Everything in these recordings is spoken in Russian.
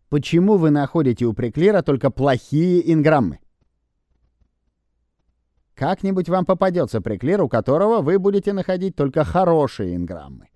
Почему вы находите у Приклира только плохие инграммы? Как-нибудь вам попадется Приклир, у которого вы будете находить только хорошие инграммы.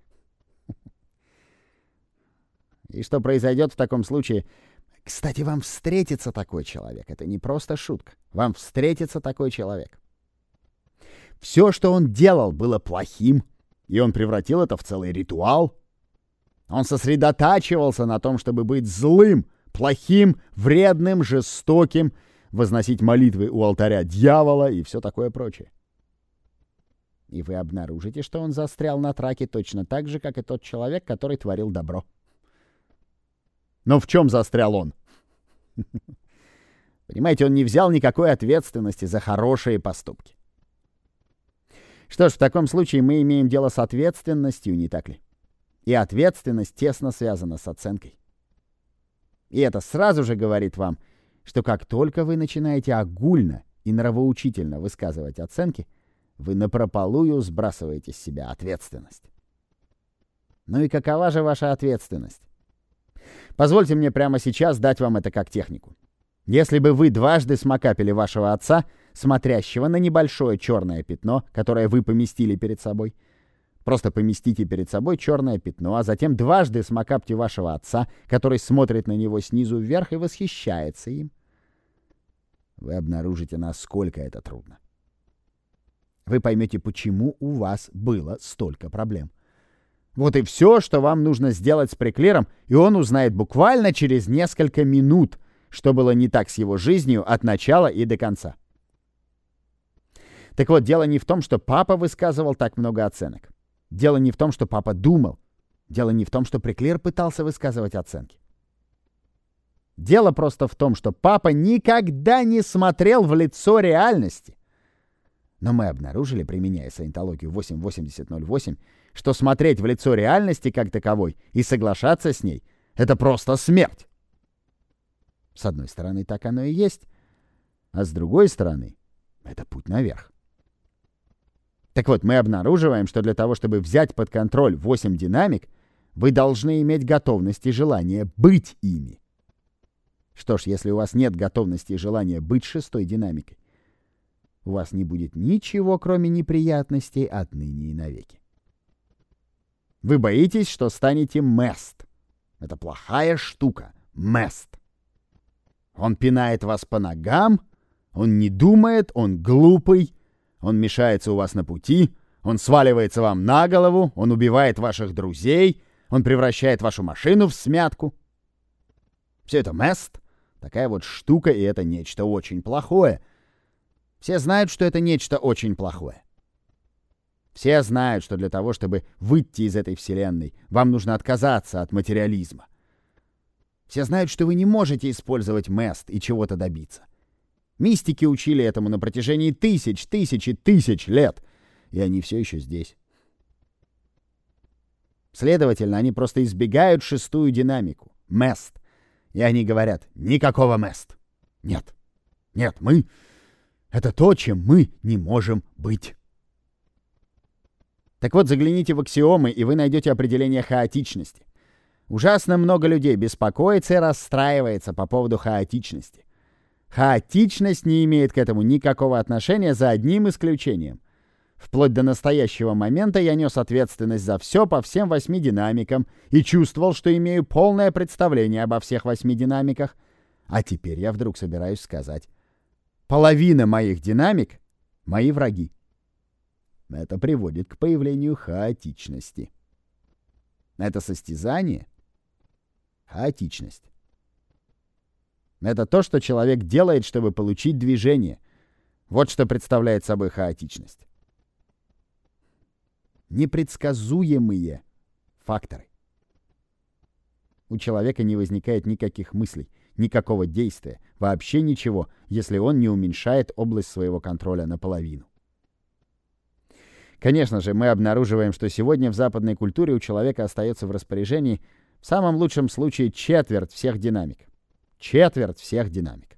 И что произойдет в таком случае? Кстати, вам встретится такой человек. Это не просто шутка. Вам встретится такой человек. Все, что он делал, было плохим, и он превратил это в целый ритуал. Он сосредотачивался на том, чтобы быть злым, плохим, вредным, жестоким, возносить молитвы у алтаря дьявола и все такое прочее. И вы обнаружите, что он застрял на траке точно так же, как и тот человек, который творил добро. Но в чем застрял он? Понимаете, он не взял никакой ответственности за хорошие поступки. Что ж, в таком случае мы имеем дело с ответственностью, не так ли? И ответственность тесно связана с оценкой. И это сразу же говорит вам, что как только вы начинаете огульно и нравоучительно высказывать оценки, вы напропалую сбрасываете с себя ответственность. Ну и какова же ваша ответственность? Позвольте мне прямо сейчас дать вам это как технику. Если бы вы дважды смакапили вашего отца, смотрящего на небольшое черное пятно, которое вы поместили перед собой, просто поместите перед собой черное пятно, а затем дважды смакапьте вашего отца, который смотрит на него снизу вверх и восхищается им. Вы обнаружите, насколько это трудно. Вы поймете, почему у вас было столько проблем. Вот и все, что вам нужно сделать с Приклиром, и он узнает буквально через несколько минут, что было не так с его жизнью от начала и до конца. Так вот, дело не в том, что папа высказывал так много оценок. Дело не в том, что папа думал. Дело не в том, что Приклир пытался высказывать оценки. Дело просто в том, что папа никогда не смотрел в лицо реальности. Но мы обнаружили, применяя саентологию 8.80.08, что смотреть в лицо реальности как таковой и соглашаться с ней — это просто смерть. С одной стороны, так оно и есть, а с другой стороны, это путь наверх. Так вот, мы обнаруживаем, что для того, чтобы взять под контроль 8 динамик, вы должны иметь готовность и желание быть ими. Что ж, если у вас нет готовности и желания быть шестой динамикой, у вас не будет ничего, кроме неприятностей отныне и навеки. Вы боитесь, что станете мест. Это плохая штука. Мест. Он пинает вас по ногам, он не думает, он глупый, он мешается у вас на пути, он сваливается вам на голову, он убивает ваших друзей, он превращает вашу машину в смятку. Все это мест, такая вот штука, и это нечто очень плохое. Все знают, что это нечто очень плохое. Все знают, что для того, чтобы выйти из этой вселенной, вам нужно отказаться от материализма. Все знают, что вы не можете использовать мест и чего-то добиться. Мистики учили этому на протяжении тысяч и тысяч лет, и они все еще здесь. Следовательно, они просто избегают шестую динамику — мест. И они говорят: никакого мест. Нет. Нет, мы — это то, чем мы не можем быть. Так вот, загляните в аксиомы, и вы найдете определение хаотичности. Ужасно много людей беспокоится и расстраивается по поводу хаотичности. Хаотичность не имеет к этому никакого отношения, за одним исключением. Вплоть до настоящего момента я нес ответственность за все по всем 8 динамикам и чувствовал, что имею полное представление обо всех 8 динамиках. А теперь я вдруг собираюсь сказать: половина моих динамик — мои враги. Это приводит к появлению хаотичности. Это состязание — хаотичность. Это то, что человек делает, чтобы получить движение. Вот что представляет собой хаотичность. Непредсказуемые факторы. У человека не возникает никаких мыслей, никакого действия, вообще ничего, если он не уменьшает область своего контроля наполовину. Конечно же, мы обнаруживаем, что сегодня в западной культуре у человека остается в распоряжении в самом лучшем случае четверть всех динамик. Четверть всех динамик.